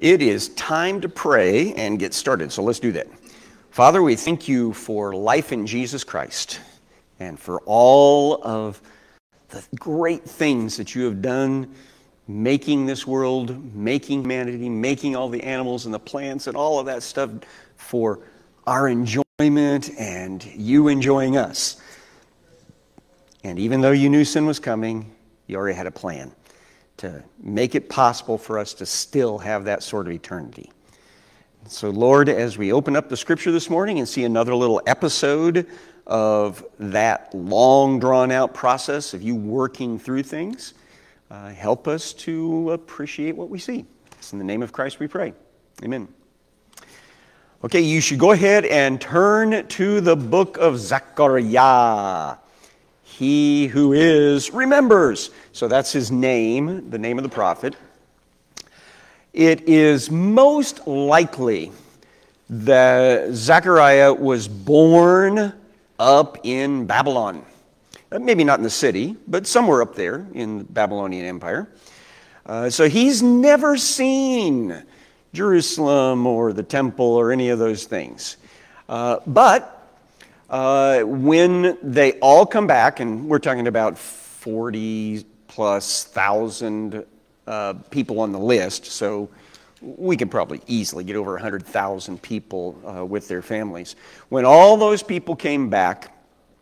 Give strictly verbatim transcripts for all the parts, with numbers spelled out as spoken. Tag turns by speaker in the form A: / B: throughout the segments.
A: It is time to pray and get started, so let's do that. Father, we thank you for life in Jesus Christ and for all of the great things that you have done, making this world, making humanity, making all the animals and the plants and all of that stuff for our enjoyment and you enjoying us. And even though you knew sin was coming, you already had a plan to make it possible for us to still have that sort of eternity. So, Lord, as we open up the Scripture this morning and see another little episode of that long, drawn-out process of you working through things, uh, help us to appreciate what we see. It's in the name of Christ we pray. Amen. Okay, you should go ahead and turn to the book of Zechariah. He who is remembers. So that's his name, the name of the prophet. It is most likely that Zechariah was born up in Babylon. Maybe not in the city, but somewhere up there in the Babylonian Empire. Uh, so he's never seen Jerusalem or the temple or any of those things. Uh, but Uh, when they all come back, and we're talking about forty plus thousand uh, people on the list, so we can probably easily get over one hundred thousand people uh, with their families. When all those people came back,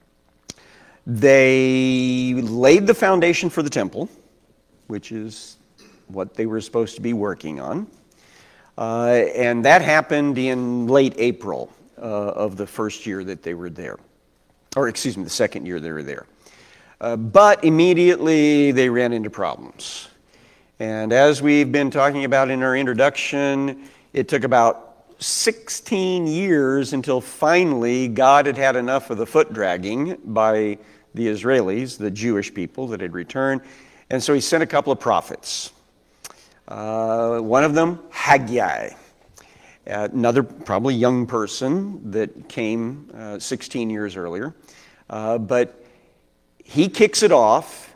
A: they laid the foundation for the temple, which is what they were supposed to be working on. Uh, and that happened in late April. Uh, of the first year that they were there. Or excuse me, the second year they were there. Uh, but immediately they ran into problems. And as we've been talking about in our introduction, it took about sixteen years until finally God had had enough of the foot dragging by the Israelis, the Jewish people that had returned. And so he sent a couple of prophets. Uh, one of them, Haggai. Uh, another probably young person that came uh, sixteen years earlier. Uh, but he kicks it off,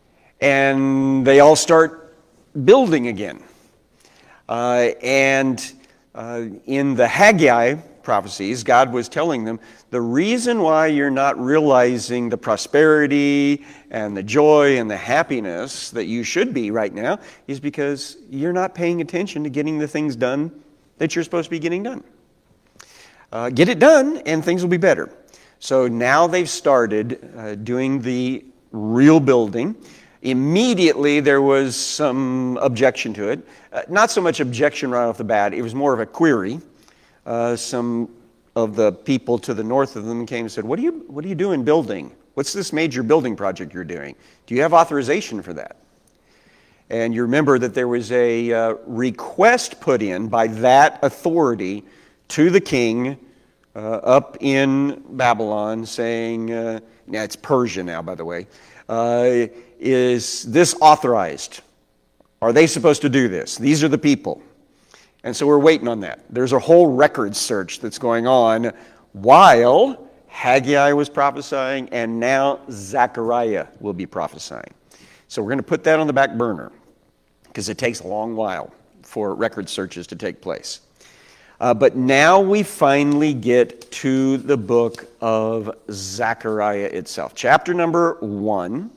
A: and they all start building again. Uh, and uh, in the Haggai prophecies, God was telling them, the reason why you're not realizing the prosperity and the joy and the happiness that you should be right now is because you're not paying attention to getting the things done that you're supposed to be getting done. Uh, get it done and things will be better. So now they've started uh, doing the real building. Immediately there was some objection to it. Uh, not so much objection right off the bat, it was more of a query. Uh, some of the people to the north of them came and said, what are you, what are you doing building? What's this major building project you're doing? Do you have authorization for that? And you remember that there was a uh, request put in by that authority to the king uh, up in Babylon saying, uh, now it's Persia now, by the way, uh, is this authorized? Are they supposed to do this? These are the people. And so we're waiting on that. There's a whole record search that's going on while Haggai was prophesying and now Zechariah will be prophesying. So we're going to put that on the back burner, because it takes a long while for record searches to take place. Uh, but now we finally get to the book of Zechariah itself. Chapter number one.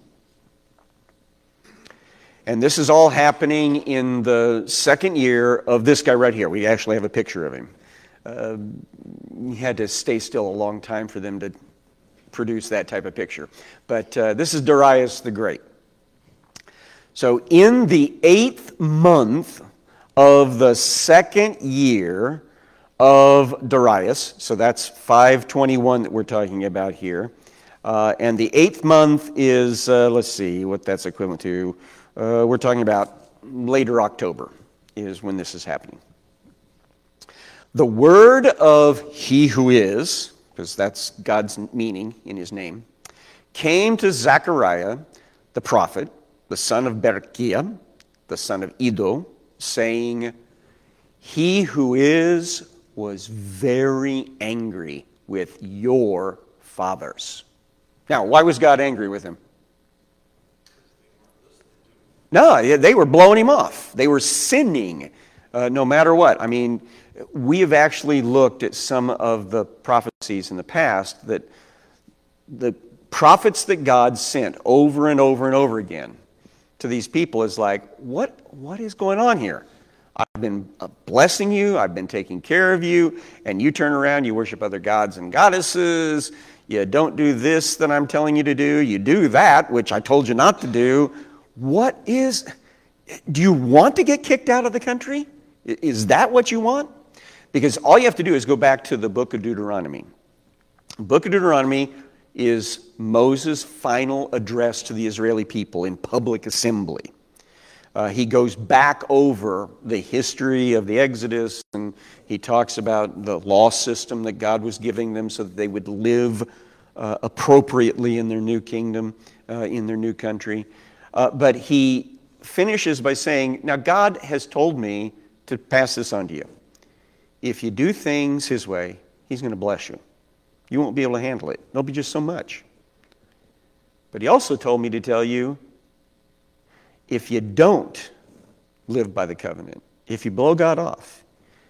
A: And this is all happening in the second year of this guy right here. We actually have a picture of him. Uh, he had to stay still a long time for them to produce that type of picture. But uh, this is Darius the Great. So in the eighth month of the second year of Darius, so that's five twenty-one that we're talking about here, uh, and the eighth month is, uh, let's see what that's equivalent to, uh, we're talking about later October is when this is happening. The word of he who is, because that's God's meaning in his name, came to Zechariah the prophet, the son of Berechiah, the son of Iddo, saying, he who is was very angry with your fathers. Now, why was God angry with him? No, they were blowing him off. They were sinning uh, no matter what. I mean, we have actually looked at some of the prophecies in the past that the prophets that God sent over and over and over again to these people is like, what, what is going on here? I've been blessing you, I've been taking care of you, and you turn around, you worship other gods and goddesses, you don't do this that I'm telling you to do, you do that, which I told you not to do. What is, do you want to get kicked out of the country? Is that what you want? Because all you have to do is go back to the book of Deuteronomy. The book of Deuteronomy is Moses' final address to the Israeli people in public assembly. Uh, he goes back over the history of the Exodus, and he talks about the law system that God was giving them so that they would live uh, appropriately in their new kingdom, uh, in their new country. Uh, but he finishes by saying, now God has told me to pass this on to you. If you do things his way, he's going to bless you. You won't be able to handle it. There'll be just so much. But he also told me to tell you, if you don't live by the covenant, if you blow God off,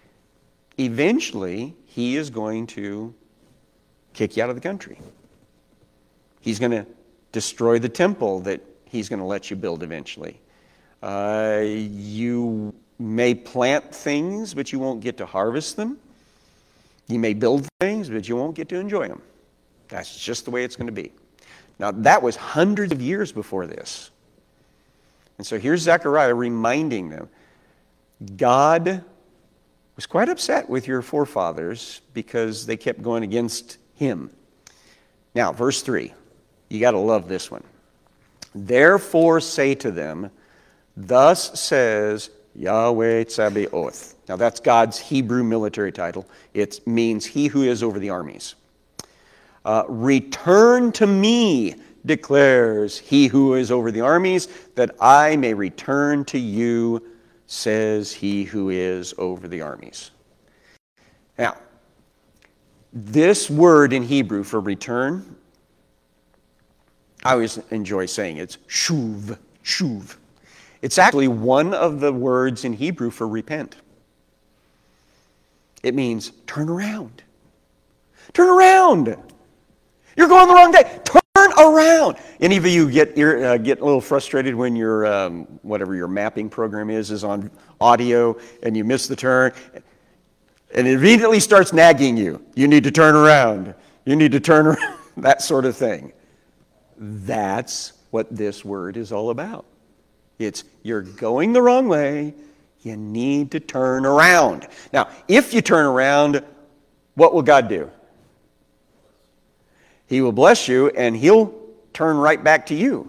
A: eventually he is going to kick you out of the country. He's going to destroy the temple that he's going to let you build eventually. Uh, you may plant things, but you won't get to harvest them. You may build things, but you won't get to enjoy them. That's just the way it's going to be. Now, that was hundreds of years before this. And so here's Zechariah reminding them, God was quite upset with your forefathers because they kept going against him. Now, verse three, you got to love this one. Therefore say to them, thus says Yahweh Tsabaoth. Now that's God's Hebrew military title. It means he who is over the armies. Uh, return to me, declares he who is over the armies, that I may return to you, says he who is over the armies. Now, this word in Hebrew for return, I always enjoy saying it's shuv, shuv. It's actually one of the words in Hebrew for repent. It means turn around. Turn around. You're going the wrong day. Turn around. Any of you get uh, get a little frustrated when your um, whatever your mapping program is is on audio and you miss the turn, and it immediately starts nagging you. You need to turn around. You need to turn around. That sort of thing. That's what this word is all about. It's you're going the wrong way. You need to turn around. Now, if you turn around, what will God do? He will bless you, and he'll turn right back to you.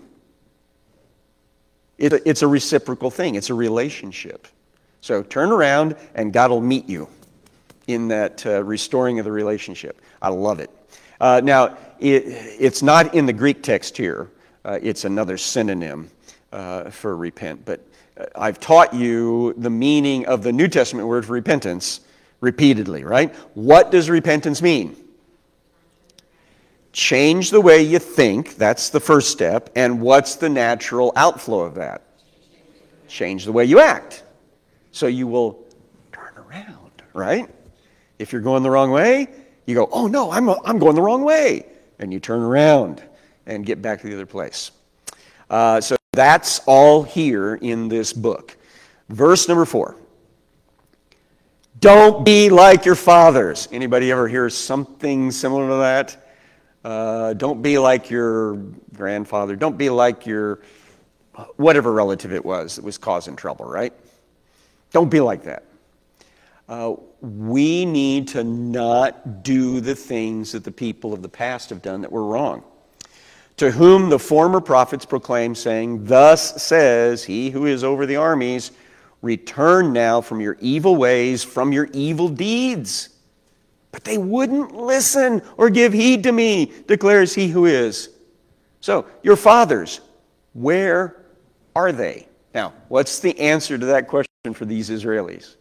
A: It, it's a reciprocal thing. It's a relationship. So turn around, and God will meet you in that uh, restoring of the relationship. I love it. Uh, now, it, it's not in the Greek text here. Uh, it's another synonym uh, for repent. But uh, I've taught you the meaning of the New Testament word for repentance repeatedly, right? What does repentance mean? Change the way you think. That's the first step. And what's the natural outflow of that? Change the way you act. So you will turn around, right? If you're going the wrong way, you go, oh no, I'm, I'm going the wrong way. And you turn around and get back to the other place. Uh, so that's all here in this book. Verse number four. Don't be like your fathers. Anybody ever hear something similar to that? Uh, don't be like your grandfather. Don't be like your whatever relative it was that was causing trouble, right? Don't be like that. Uh, we need to not do the things that the people of the past have done that were wrong. To whom the former prophets proclaimed, saying, thus says he who is over the armies, return now from your evil ways, from your evil deeds. But they wouldn't listen or give heed to me, declares he who is. So, your fathers, where are they? Now, what's the answer to that question for these Israelis?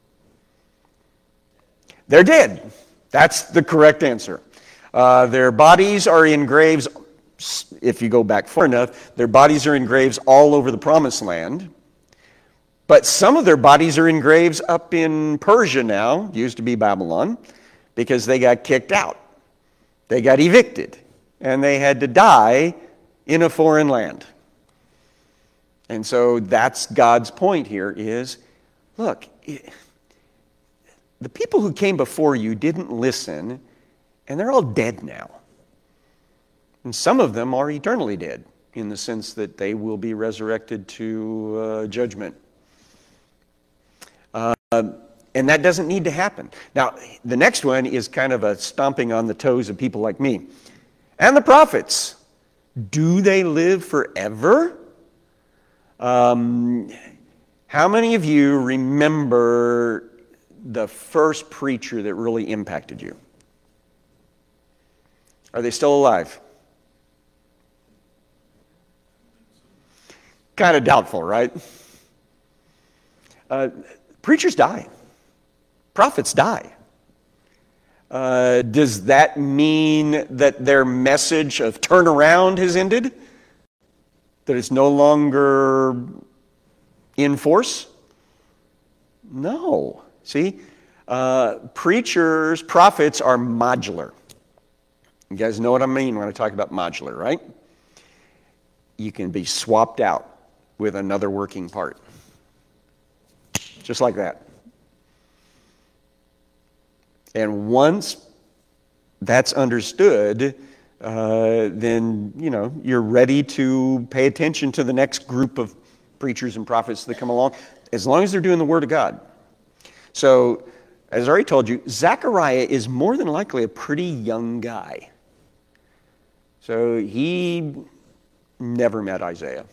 A: They're dead. That's the correct answer. Uh, their bodies are in graves, if you go back far enough, their bodies are in graves all over the Promised Land. But some of their bodies are in graves up in Persia now, used to be Babylon, because they got kicked out. They got evicted, and they had to die in a foreign land. And so that's God's point here is, look, it, the people who came before you didn't listen, and they're all dead now. And some of them are eternally dead, in the sense that they will be resurrected to uh, judgment. Uh, and that doesn't need to happen. Now, the next one is kind of a stomping on the toes of people like me. And the prophets, do they live forever? Um, how many of you remember the first preacher that really impacted you? Are they still alive? Kind of doubtful, right? Uh, preachers die. Prophets die. Uh, does that mean that their message of turnaround has ended? That it's no longer in force? No. See, uh, preachers, prophets are modular. You guys know what I mean when I talk about modular, right? You can be swapped out with another working part. Just like that. And once that's understood, uh, then, you know, you're ready to pay attention to the next group of preachers and prophets that come along, as long as they're doing the Word of God. So, as I already told you, Zechariah is more than likely a pretty young guy. So he never met Isaiah.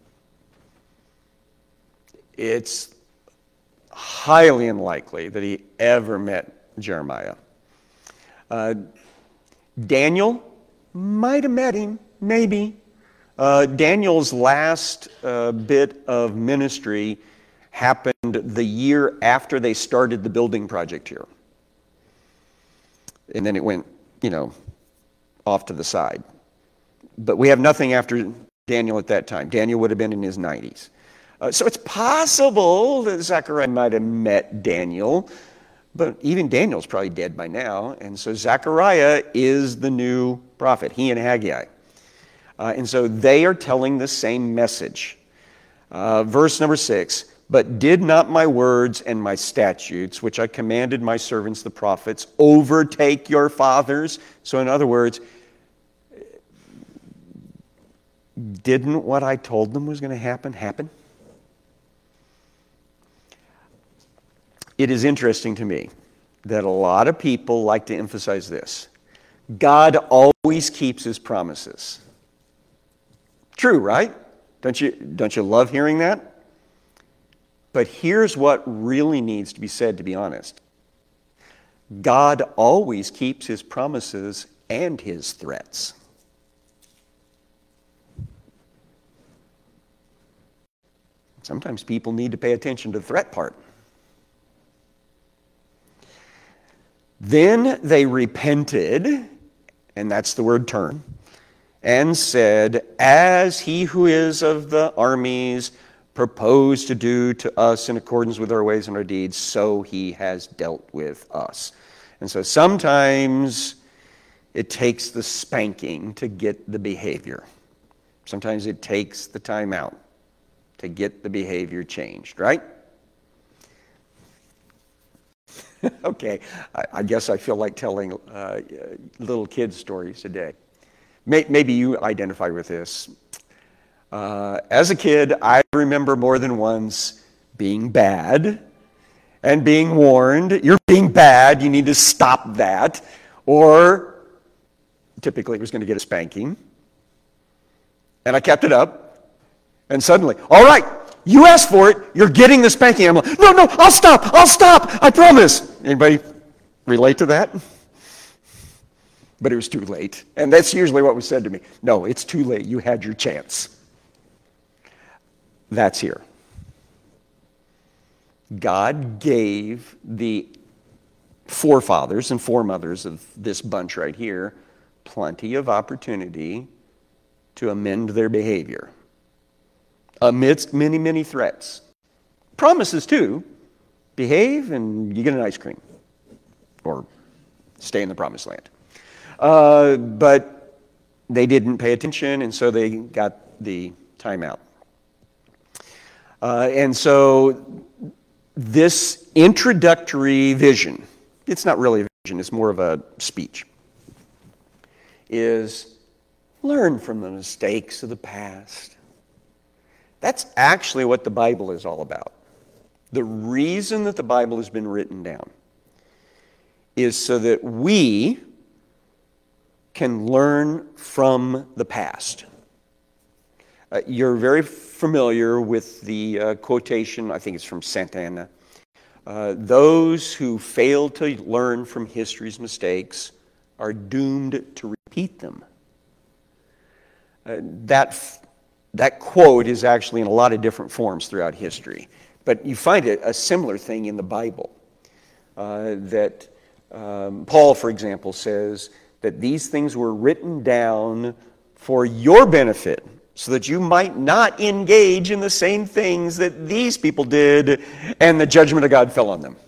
A: It's highly unlikely that he ever met Jeremiah. Uh, Daniel might have met him, maybe. Uh, Daniel's last uh, bit of ministry happened the year after they started the building project here. And then it went, you know, off to the side. But we have nothing after Daniel at that time. Daniel would have been in his nineties. Uh, so it's possible that Zechariah might have met Daniel, but even Daniel's probably dead by now. And so Zechariah is the new prophet, he and Haggai. Uh, and so they are telling the same message. Uh, verse number six, but did not my words and my statutes, which I commanded my servants the prophets, overtake your fathers? So in other words, didn't what I told them was going to happen, happen? It is interesting to me that a lot of people like to emphasize this. God always keeps his promises. True, right? Don't you, don't you love hearing that? But here's what really needs to be said, to be honest. God always keeps his promises and his threats. Sometimes people need to pay attention to the threat part. Then they repented, and that's the word turn, and said, as he who is of the armies proposed to do to us in accordance with our ways and our deeds, so he has dealt with us. And so sometimes it takes the spanking to get the behavior. Sometimes it takes the time out to get the behavior changed, right? Okay, I, I guess I feel like telling uh, little kids stories today. May, maybe you identify with this. Uh, as a kid, I remember more than once being bad and being warned, you're being bad, you need to stop that. Or typically it was going to get a spanking. And I kept it up. And suddenly, all right, you asked for it, you're getting the spanking. I'm like, no, no, I'll stop, I'll stop, I promise. Anybody relate to that? But it was too late. And that's usually what was said to me. No, it's too late, you had your chance. That's here. God gave the forefathers and foremothers of this bunch right here plenty of opportunity to amend their behavior amidst many, many threats. promises too. Behave and you get an ice cream. Or stay in the promised land. Uh, but they didn't pay attention, and so they got the timeout. Uh, and so this introductory vision, it's not really a vision, it's more of a speech, is learn from the mistakes of the past. That's actually what the Bible is all about. The reason that the Bible has been written down is so that we can learn from the past. Uh, you're very familiar with the uh, quotation, I think it's from Santa Anna. Uh, Those who fail to learn from history's mistakes are doomed to repeat them. Uh, that, that quote is actually in a lot of different forms throughout history. But you find it a similar thing in the Bible. Uh, that um, Paul, for example, says that these things were written down for your benefit, so that you might not engage in the same things that these people did, and the judgment of God fell on them.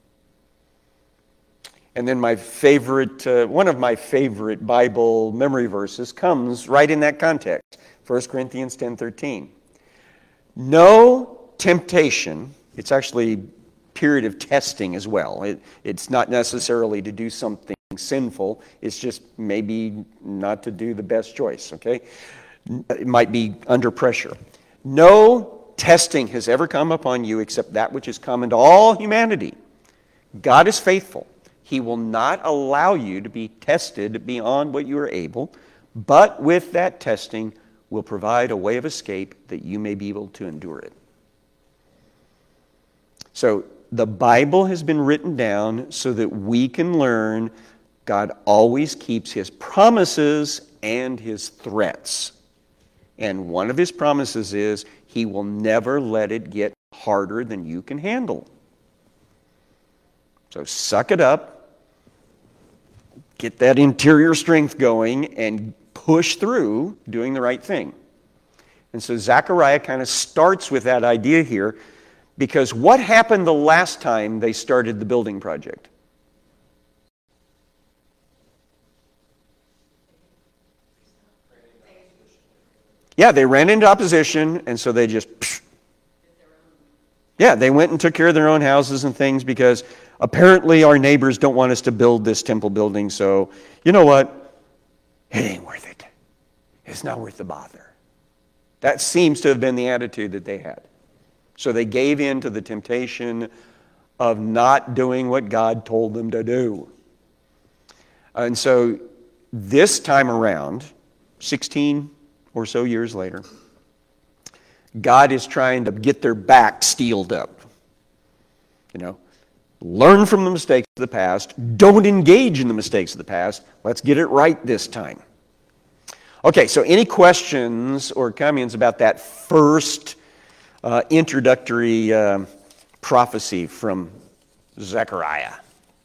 A: And then my favorite, uh, one of my favorite Bible memory verses comes right in that context, First Corinthians ten thirteen. No temptation, it's actually period of testing as well. It, it's not necessarily to do something sinful, it's just maybe not to do the best choice, okay? It might be under pressure. No testing has ever come upon you except that which is common to all humanity. God is faithful. He will not allow you to be tested beyond what you are able, but with that testing will provide a way of escape that you may be able to endure it. So the Bible has been written down so that we can learn God always keeps His promises and His threats. And one of His promises is He will never let it get harder than you can handle. So suck it up, get that interior strength going, and push through doing the right thing. And so Zechariah kind of starts with that idea here, because what happened the last time they started the building project? Yeah, they ran into opposition, and so they just, psh. yeah, they went and took care of their own houses and things because apparently our neighbors don't want us to build this temple building, so you know what? It ain't worth it. It's not worth the bother. That seems to have been the attitude that they had. So they gave in to the temptation of not doing what God told them to do. And so this time around, sixteen or so years later, God is trying to get their back steeled up. You know, learn from the mistakes of the past. Don't engage in the mistakes of the past. Let's get it right this time. Okay, so any questions or comments about that first uh, introductory uh, prophecy from Zechariah?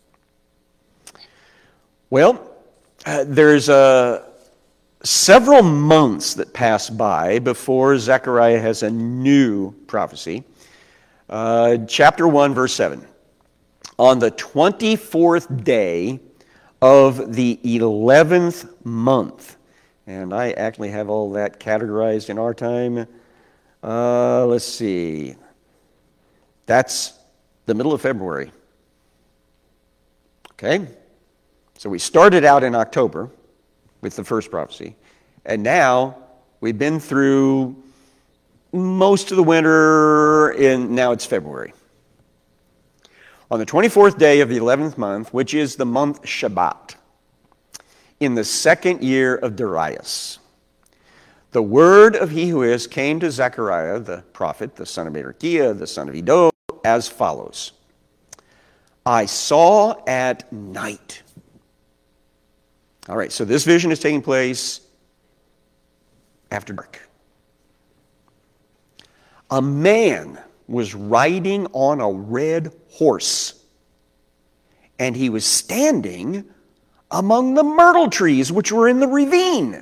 A: Well, uh, there's a several months that pass by before Zechariah has a new prophecy. Uh, chapter one, verse seven. On the twenty-fourth day of the eleventh month. And I actually have all that categorized in our time. Uh, let's see. That's the middle of February. Okay? So we started out in October with the first prophecy. And now we've been through most of the winter, and now it's February. On the twenty-fourth day of the eleventh month, which is the month Shabbat, in the second year of Darius, the word of he who is came to Zechariah, the prophet, the son of Berechiah, the son of Iddo, as follows. I saw at night. All right, so this vision is taking place after dark. A man was riding on a red horse, and he was standing among the myrtle trees which were in the ravine.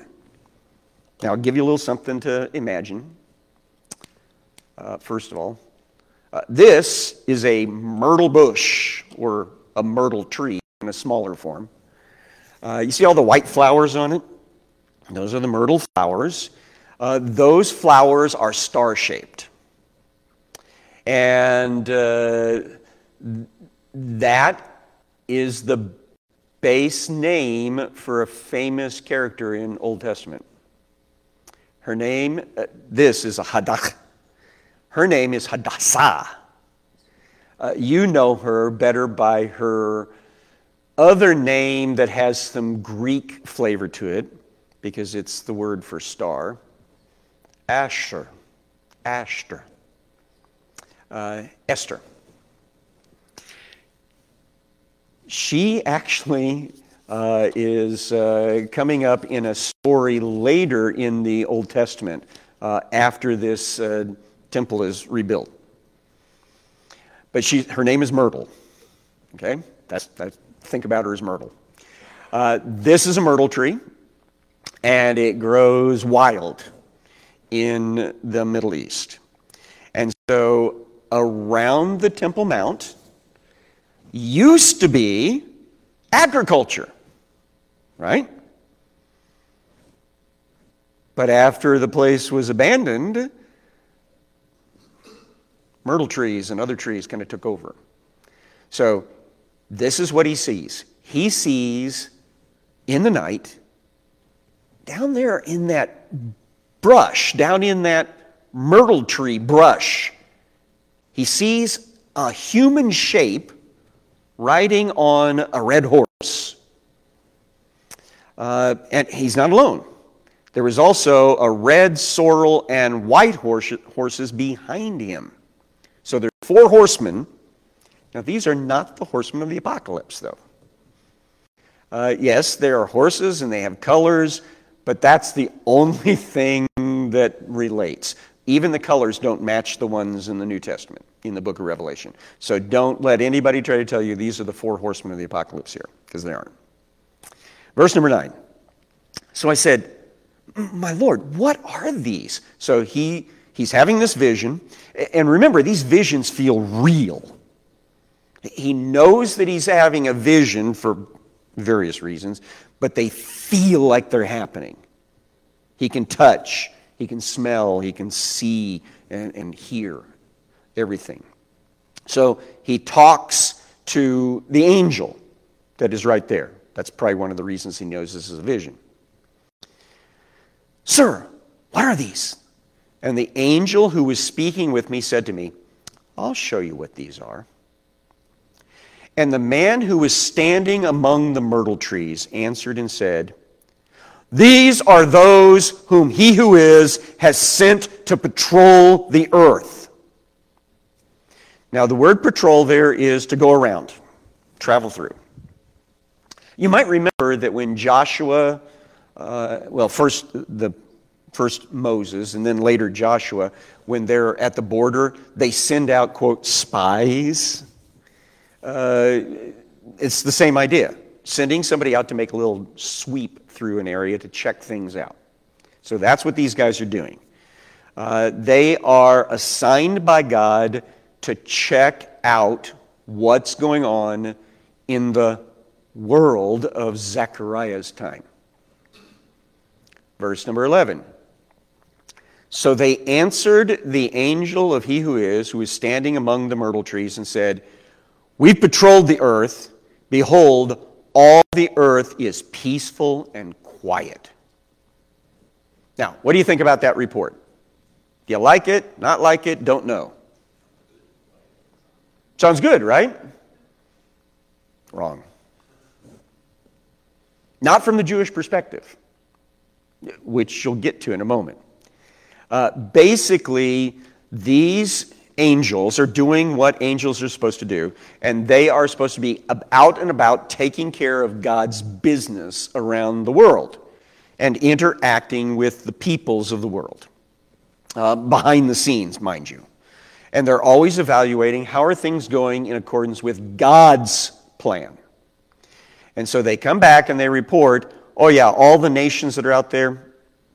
A: Now, I'll give you a little something to imagine. Uh, first of all, Uh, this is a myrtle bush, or a myrtle tree in a smaller form. Uh, you see all the white flowers on it? Those are the myrtle flowers. Uh, those flowers are star-shaped. And uh, that is the base name for a famous character in Old Testament. Her name, uh, this is a Hadach. Her name is Hadassah. Uh, you know her better by her other name that has some Greek flavor to it, because it's the word for star. Asher. Ashter. Uh, Esther. She actually uh, is uh, coming up in a story later in the Old Testament uh, after this uh, temple is rebuilt. But she, her name is Myrtle. Okay, that's, that's think about her as Myrtle. Uh, this is a myrtle tree, and it grows wild in the Middle East. And so around the Temple Mount used to be agriculture, right? But after the place was abandoned, myrtle trees and other trees kind of took over. So this is what he sees. He sees in the night, down there in that brush, down in that myrtle tree brush, he sees a human shape riding on a red horse. Uh, and he's not alone. There was also a red sorrel and white horse, horses behind him. So there's four horsemen. Now, these are not the horsemen of the apocalypse, though. Uh, yes, they are horses and they have colors, but that's the only thing that relates. Even the colors don't match the ones in the New Testament, in the book of Revelation. So don't let anybody try to tell you these are the four horsemen of the apocalypse here, because they aren't. Verse number nine. So I said, my Lord, what are these? So he he's having this vision. And remember, these visions feel real. He knows that he's having a vision for various reasons, but they feel like they're happening. He can touch, he can smell, he can see and, and hear everything. So he talks to the angel that is right there. That's probably one of the reasons he knows this is a vision. Sir, what are these? And the angel who was speaking with me said to me, I'll show you what these are. And the man who was standing among the myrtle trees answered and said, these are those whom he who is has sent to patrol the earth. Now the word patrol there is to go around, travel through. You might remember that when Joshua, uh, well first the First Moses and then later Joshua, when they're at the border, they send out, quote, spies. Uh, it's the same idea. Sending somebody out to make a little sweep through an area to check things out. So that's what these guys are doing. Uh, they are assigned by God to check out what's going on in the world of Zechariah's time. Verse number eleven. So they answered the angel of he who is, who is standing among the myrtle trees, and said, we patrolled the earth. Behold, all the earth is peaceful and quiet. Now, what do you think about that report? Do you like it? Not like it? Don't know. Sounds good, right? Wrong. Not from the Jewish perspective, which you'll get to in a moment. Uh, basically, these angels are doing what angels are supposed to do, and they are supposed to be out and about taking care of God's business around the world and interacting with the peoples of the world, uh, behind the scenes, mind you. And they're always evaluating how are things going in accordance with God's plan. And so they come back and they report, oh yeah, all the nations that are out there,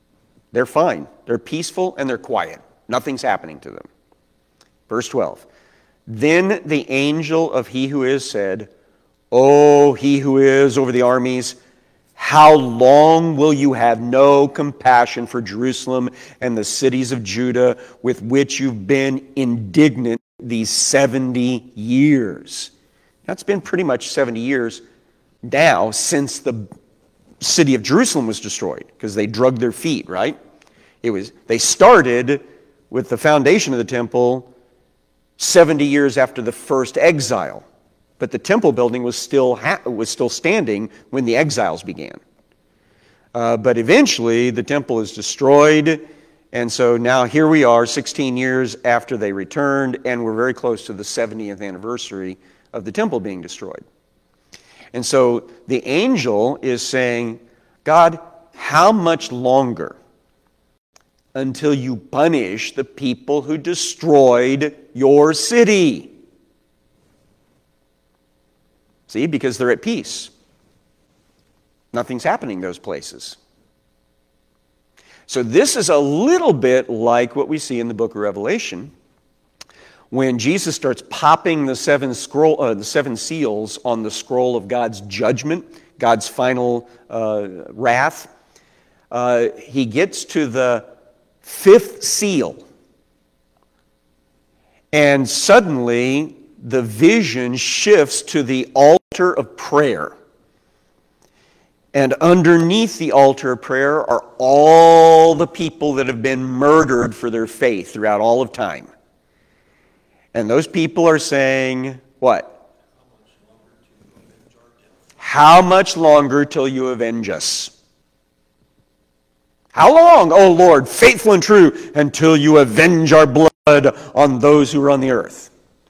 A: they're fine. They're peaceful and they're quiet. Nothing's happening to them. Verse twelve. Then the angel of he who is said, O he who is over the armies, how long will you have no compassion for Jerusalem and the cities of Judah with which you've been indignant these seventy years? That's been pretty much seventy years now since the city of Jerusalem was destroyed, because they drug their feet, right? It was they started with the foundation of the temple seventy years after the first exile. But the temple building was still ha- was still standing when the exiles began. Uh, but eventually, the temple is destroyed, and so now here we are, sixteen years after they returned, and we're very close to the seventieth anniversary of the temple being destroyed. And so the angel is saying, God, how much longer until you punish the people who destroyed your city? See, because they're at peace. Nothing's happening in those places. So this is a little bit like what we see in the book of Revelation, when Jesus starts popping the seven scroll, uh, the seven seals on the scroll of God's judgment, God's final uh, wrath. Uh, he gets to the fifth seal, and suddenly the vision shifts to the altar of prayer. And underneath the altar of prayer are all the people that have been murdered for their faith throughout all of time. And those people are saying, what? How much longer till you avenge us? How long, O Lord, faithful and true, until you avenge our blood on those who are on the earth?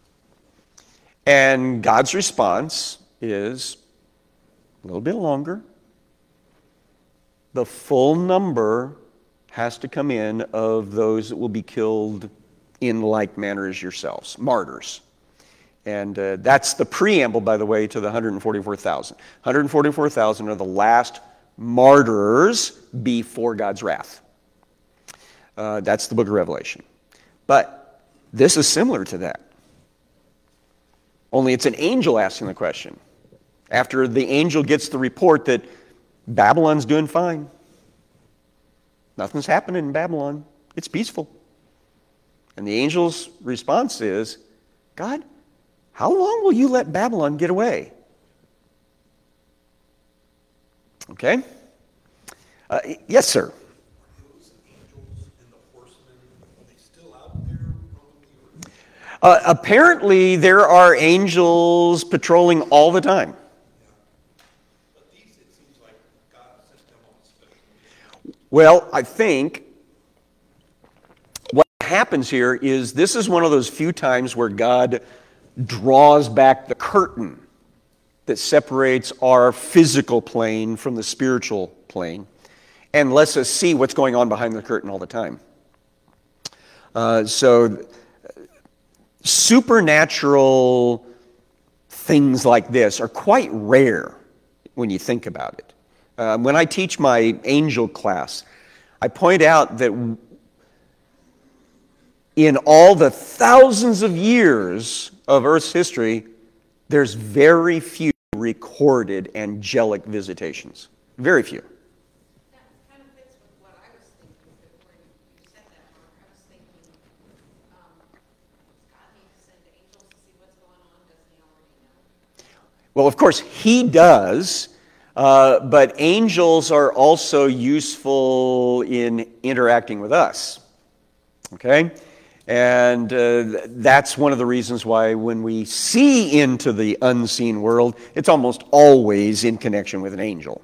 A: And God's response is a little bit longer. The full number has to come in of those that will be killed in like manner as yourselves, martyrs. And uh, that's the preamble, by the way, to the one hundred forty-four thousand. one hundred forty-four thousand are the last martyrs before God's wrath. Uh, that's the book of Revelation. But this is similar to that. Only it's an angel asking the question. After the angel gets the report that Babylon's doing fine. Nothing's happening in Babylon. It's peaceful. And the angel's response is, God, how long will you let Babylon get away? Okay? Uh, yes, sir.
B: Are those angels and the horsemen, are they still out there roaming the earth?
A: Uh, apparently, there are angels patrolling all the time.
B: Yeah. But these, it seems like God sent them on a special mission.
A: Well, I think what happens here is this is one of those few times where God draws back the curtain that separates our physical plane from the spiritual plane and lets us see what's going on behind the curtain all the time. Uh, so supernatural things like this are quite rare when you think about it. Uh, when I teach my angel class, I point out that in all the thousands of years of Earth's history, there's very few recorded angelic visitations. Very few.
C: That kind of fits with what I was thinking before you said that, Mark. I was thinking, um, does God need to send angels to see what's going on? Does he already know?
A: Well, of course, he does, uh, but angels are also useful in interacting with us. Okay? And uh, that's one of the reasons why when we see into the unseen world, it's almost always in connection with an angel.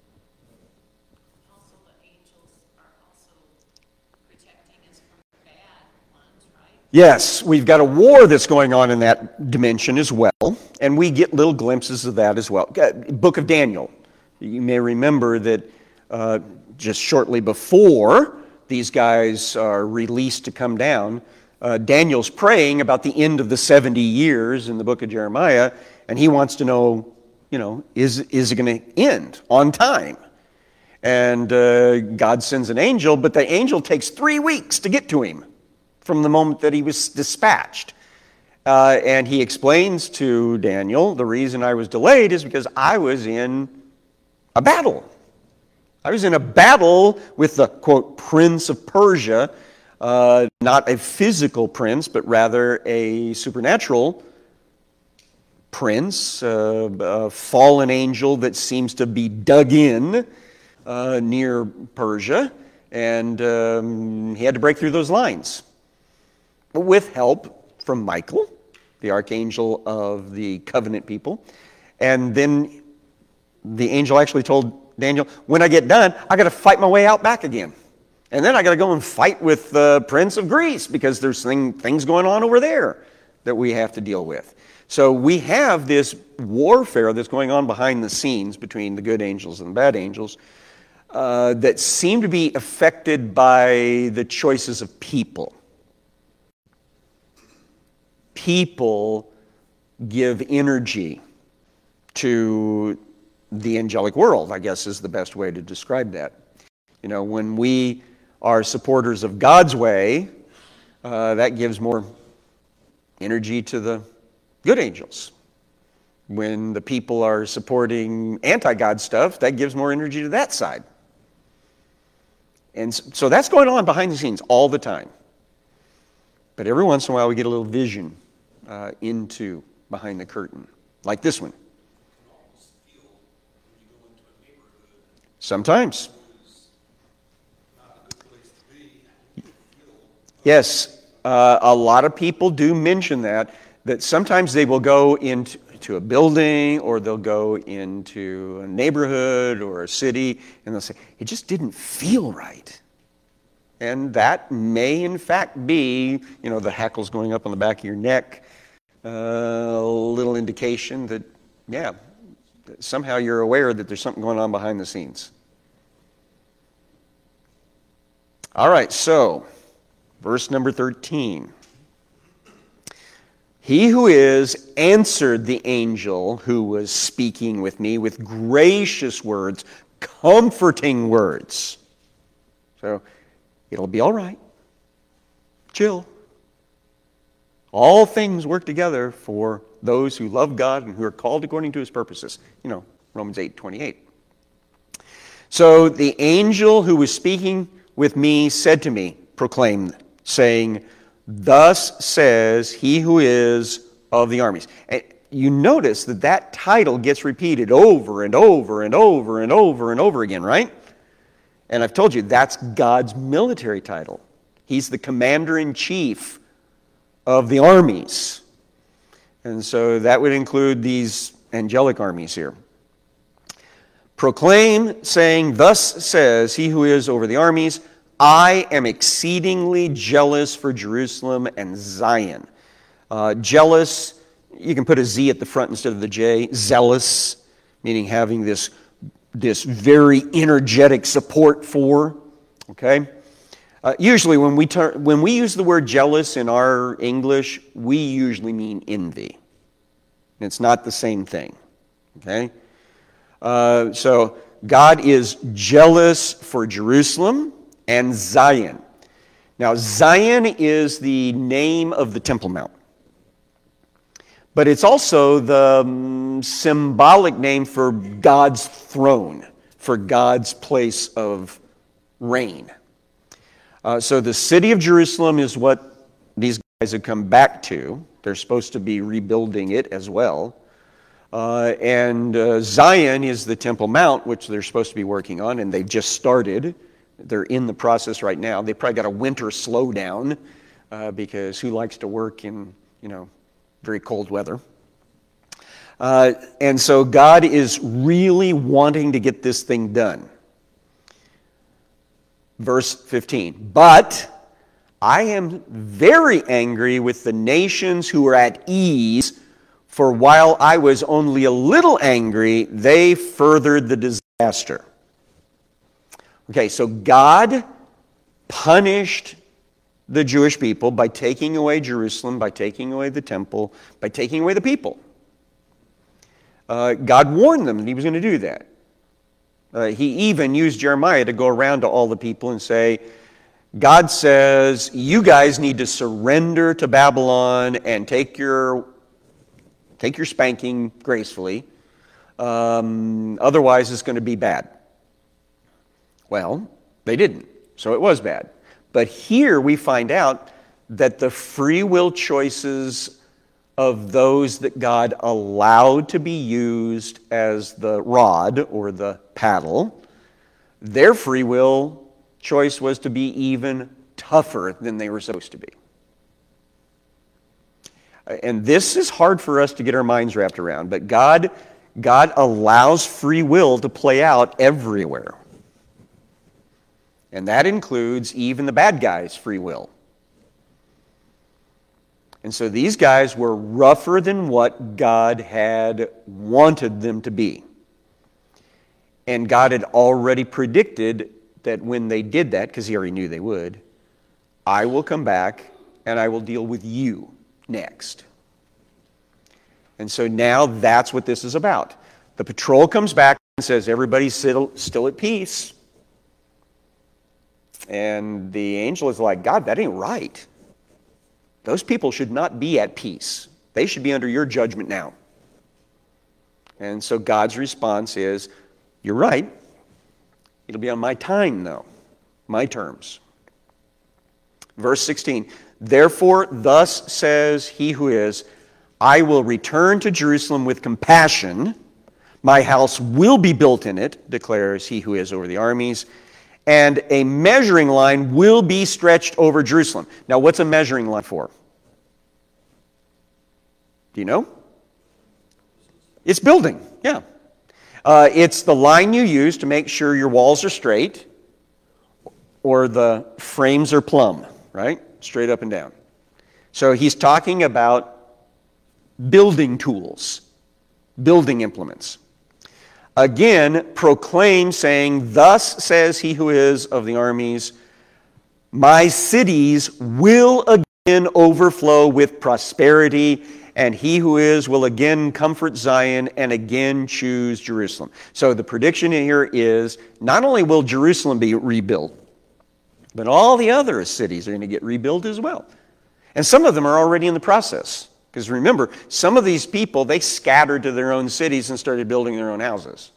C: Also, the angels are also protecting us from bad ones, right?
A: Yes, we've got a war that's going on in that dimension as well, and we get little glimpses of that as well. Uh, Book of Daniel. You may remember that uh, just shortly before these guys are released to come down, uh, Daniel's praying about the end of the seventy years in the book of Jeremiah, and he wants to know, you know, is, is it going to end on time? And uh, God sends an angel, but the angel takes three weeks to get to him from the moment that he was dispatched. Uh, and he explains to Daniel, the reason I was delayed is because I was in a battle. I was in a battle with the, quote, prince of Persia, uh, not a physical prince, but rather a supernatural prince, uh, a fallen angel that seems to be dug in uh, near Persia, and um, he had to break through those lines with help from Michael, the archangel of the covenant people. And then the angel actually told Daniel, when I get done, I got to fight my way out back again. And then I got to go and fight with the prince of Greece because there's thing, things going on over there that we have to deal with. So we have this warfare that's going on behind the scenes between the good angels and the bad angels uh, that seem to be affected by the choices of people. People give energy to the angelic world, I guess is the best way to describe that. You know, when we are supporters of God's way, uh, that gives more energy to the good angels. When the people are supporting anti-God stuff, that gives more energy to that side. And so that's going on behind the scenes all the time. But every once in a while we get a little vision uh, into behind the curtain, like this one. Sometimes. Yes, uh, a lot of people do mention that, that sometimes they will go into to a building or they'll go into a neighborhood or a city and they'll say, it just didn't feel right. And that may in fact be, you know, the hackles going up on the back of your neck, uh, a little indication that, yeah, somehow you're aware that there's something going on behind the scenes. All right, so verse number thirteen. He who is answered the angel who was speaking with me with gracious words, comforting words. So it'll be all right. Chill. All things work together for those who love God and who are called according to his purposes. You know, Romans eight twenty-eight. So the angel who was speaking with me said to me, proclaimed, saying, thus says he who is of the armies. And you notice that that title gets repeated over and over and over and over and over again, right? And I've told you, that's God's military title. He's the commander-in-chief of the armies. And so that would include these angelic armies here. Proclaim, saying, thus says he who is over the armies, I am exceedingly jealous for Jerusalem and Zion. Uh, jealous, you can put a Z at the front instead of the J. Zealous, meaning having this, this very energetic support for. Okay? Uh, usually when we, ter- when we use the word jealous in our English, we usually mean envy. It's not the same thing. Okay? Uh, so God is jealous for Jerusalem and Zion. Now, Zion is the name of the Temple Mount. But it's also the um, symbolic name for God's throne, for God's place of reign. Uh, so the city of Jerusalem is what these guys have come back to. They're supposed to be rebuilding it as well. Uh, and uh, Zion is the Temple Mount, which they're supposed to be working on, and they've just started. They're in the process right now. They probably got a winter slowdown uh, because who likes to work in, you know, very cold weather? Uh, and so God is really wanting to get this thing done. Verse fifteen, but I am very angry with the nations who are at ease, for while I was only a little angry, they furthered the disaster. Okay, so God punished the Jewish people by taking away Jerusalem, by taking away the temple, by taking away the people. Uh, God warned them that he was going to do that. Uh, he even used Jeremiah to go around to all the people and say, God says, you guys need to surrender to Babylon and take your, take your spanking gracefully. Um, otherwise, it's going to be bad. Well, they didn't, so it was bad. But here we find out that the free will choices of those that God allowed to be used as the rod or the paddle, their free will choice was to be even tougher than they were supposed to be. And this is hard for us to get our minds wrapped around, but God, God allows free will to play out everywhere. And that includes even the bad guys' free will. And so these guys were rougher than what God had wanted them to be. And God had already predicted that when they did that, because he already knew they would, I will come back and I will deal with you next. And so now that's what this is about. The patrol comes back and says, everybody's still, still at peace. And the angel is like, God, that ain't right. Those people should not be at peace. They should be under your judgment now. And so God's response is, you're right. It'll be on my time, though, my terms. Verse sixteen, therefore, thus says he who is, I will return to Jerusalem with compassion. My house will be built in it, declares he who is over the armies. And a measuring line will be stretched over Jerusalem. Now, what's a measuring line for? Do you know? It's building, yeah. Uh, it's the line you use to make sure your walls are straight or the frames are plumb, right? Straight up and down. So he's talking about building tools, building implements. Again, proclaim, saying, thus says he who is of the armies, my cities will again overflow with prosperity, and he who is will again comfort Zion and again choose Jerusalem. So the prediction here is not only will Jerusalem be rebuilt, but all the other cities are going to get rebuilt as well. And some of them are already in the process. Because remember, some of these people, they scattered to their own cities and started building their own houses.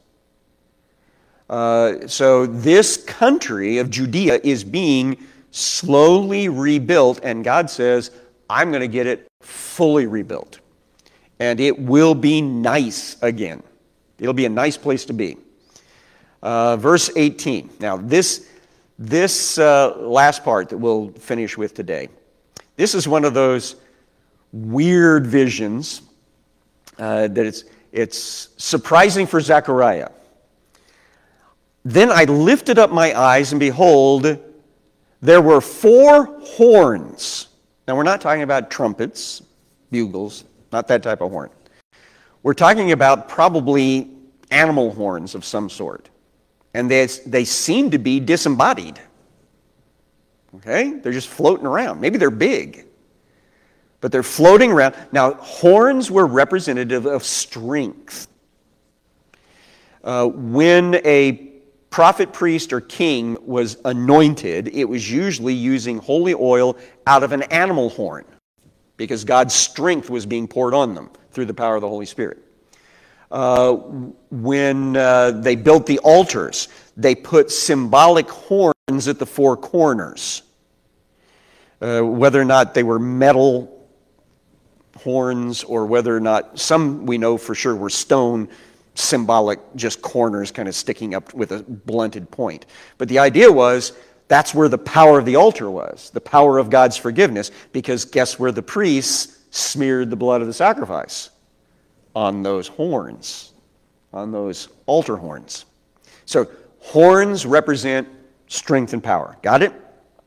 A: Uh, so this country of Judea is being slowly rebuilt, and God says, I'm going to get it fully rebuilt. And it will be nice again. It'll be a nice place to be. Uh, verse eighteen. Now, this, this uh, last part that we'll finish with today, this is one of those weird visions uh, that it's, it's surprising for Zechariah. Then I lifted up my eyes, and behold, there were four horns. Now, we're not talking about trumpets, bugles, not that type of horn. We're talking about probably animal horns of some sort. And they, they seem to be disembodied. Okay? They're just floating around. Maybe they're big. But they're floating around. Now, horns were representative of strength. Uh, when a prophet, priest, or king was anointed, it was usually using holy oil out of an animal horn because God's strength was being poured on them through the power of the Holy Spirit. Uh, when uh, they built the altars, they put symbolic horns at the four corners. Uh, whether or not they were metal horns or whether or not, some we know for sure were stone, symbolic, just corners kind of sticking up with a blunted point. But the idea was that's where the power of the altar was, the power of God's forgiveness, because guess where the priests smeared the blood of the sacrifice? On those horns, on those altar horns. So horns represent strength and power. Got it?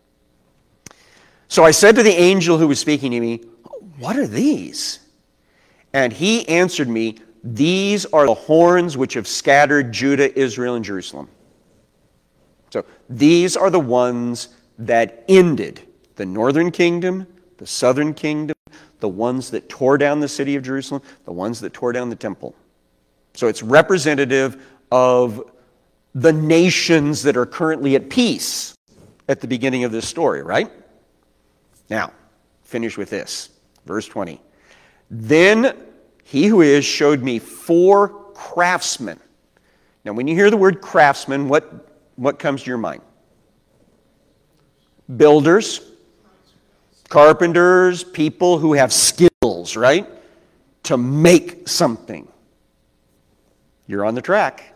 A: So I said to the angel who was speaking to me, what are these? And he answered me, these are the horns which have scattered Judah, Israel, and Jerusalem. So these are the ones that ended the northern kingdom, the southern kingdom, the ones that tore down the city of Jerusalem, the ones that tore down the temple. So it's representative of the nations that are currently at peace at the beginning of this story, right? Now, finish with this. Verse twenty. Then he who is showed me four craftsmen. Now, when you hear the word craftsman, what, what comes to your mind? Builders, carpenters, people who have skills, right? To make something. You're on the track.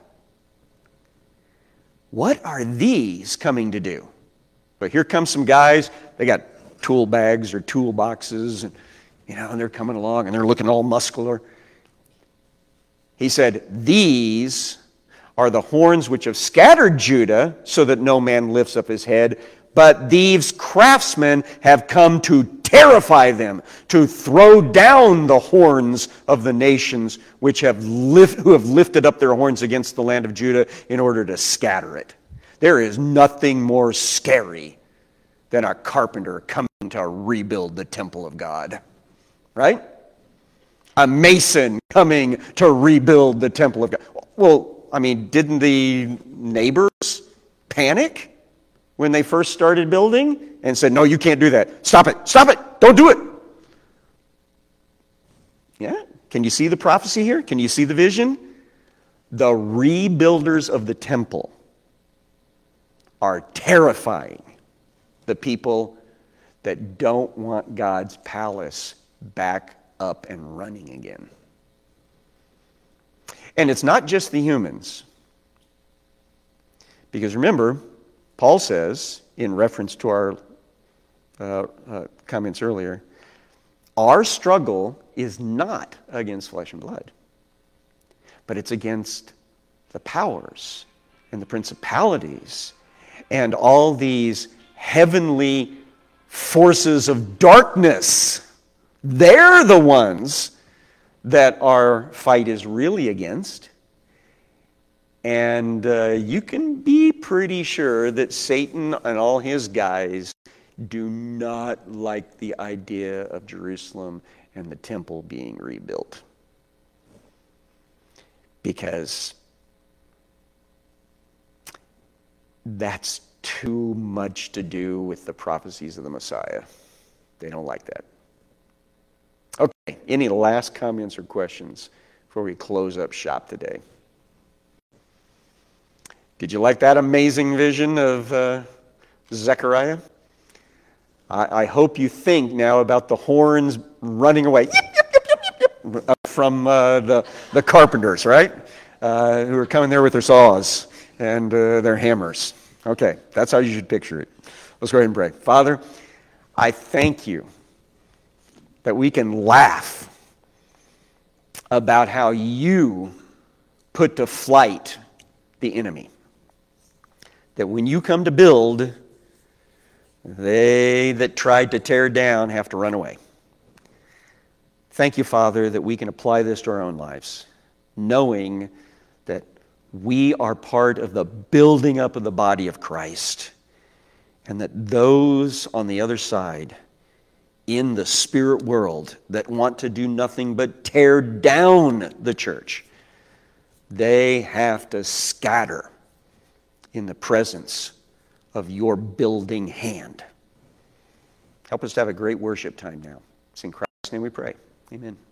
A: What are these coming to do? But here come some guys, they got tool bags or tool boxes, and you know, and they're coming along and they're looking all muscular. He said, these are the horns which have scattered Judah, so that no man lifts up his head. But these craftsmen have come to terrify them, to throw down the horns of the nations which have lift, who have lifted up their horns against the land of Judah in order to scatter it. There is nothing more scary than a carpenter coming to rebuild the temple of God. Right? A mason coming to rebuild the temple of God. Well, I mean, didn't the neighbors panic when they first started building and said, no, you can't do that. Stop it. Stop it. Don't do it. Yeah? Can you see the prophecy here? Can you see the vision? The rebuilders of the temple are terrifying the people that don't want God's palace back up and running again. And it's not just the humans. Because remember, Paul says, in reference to our uh, uh, comments earlier, our struggle is not against flesh and blood, but it's against the powers and the principalities and all these heavenly forces of darkness. They're the ones that our fight is really against. And uh, you can be pretty sure that Satan and all his guys do not like the idea of Jerusalem and the temple being rebuilt. Because that's too much to do with the prophecies of the Messiah. They don't like that. Okay, any last comments or questions before we close up shop today? Did you like that amazing vision of uh, Zechariah? I, I hope you think now about the horns running away yip, yip, yip, yip, yip, yip, from uh, the, the carpenters, right? Uh, who are coming there with their saws and uh, their hammers. Okay, that's how you should picture it. Let's go ahead and pray. Father, I thank you that we can laugh about how you put to flight the enemy. That when you come to build, they that tried to tear down have to run away. Thank you, Father, that we can apply this to our own lives, knowing that we are part of the building up of the body of Christ, and that those on the other side, in the spirit world, that want to do nothing but tear down the church, they have to scatter in the presence of your building hand. Help us to have a great worship time now. It's in Christ's name we pray. Amen.